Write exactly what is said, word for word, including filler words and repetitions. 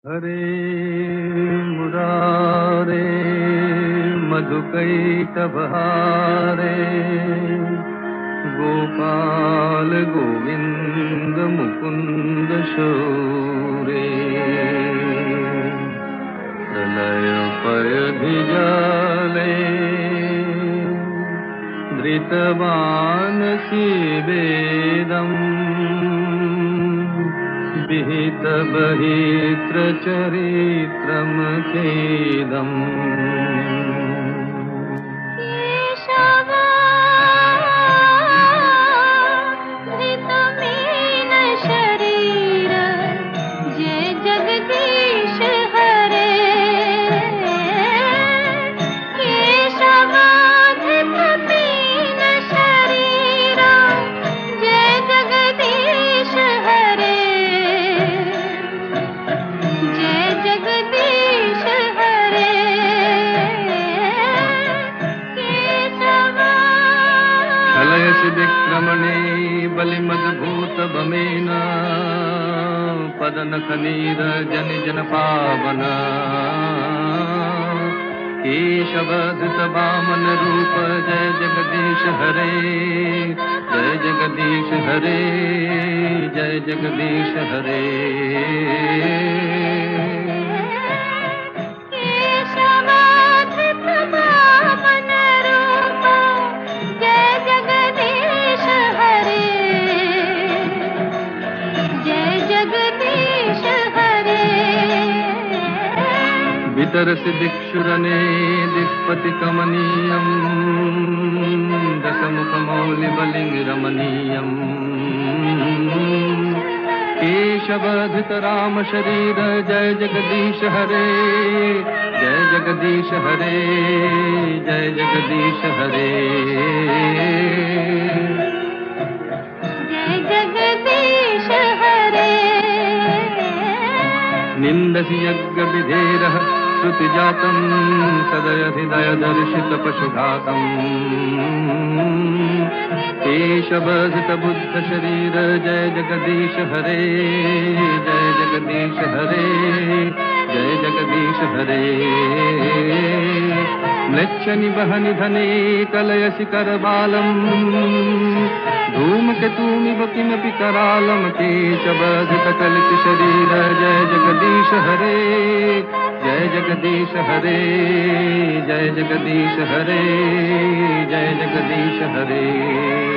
हरे मुरारे मधुकैटभहारे गोपाल गोविंद मुकुंद शौरे प्रलय पयधिजाले धृतवानसि वेदम् विहित बहित्र चरित्रमखेदम् कलयसि विक्रमणे बलिमद्भूत बमेन पदनखनीर जन जन पावन केशवधृत वामन रूप जय जगदीश हरे जय जगदीश हरे जय जगदीश हरे वितरसि दिक्षुरने दिक्पति कमनीयम् दशमुखमौलिबलिङ्गरमणीयम् केशवधृत राम शरीर जय जगदीश हरे जय जगदीश हरे जय जगदीश हरे जय जगदीश हरे निन्दसि यज्ञ विधेरः श्रुतिजातं सदयधिदय दर्शित पशुघातम् केशवधृत बुद्ध शरीर जय जगदीश हरे जय जगदीश हरे जय जगदीश हरे म्लेच्छनि वहनि धने कलयसि करबालम् धूमकेतुमिव किमपि करालं केशवधृत कलित शरीर जय जगदीश हरे जय जगदीश हरे जय जगदीश हरे जय जगदीश हरे।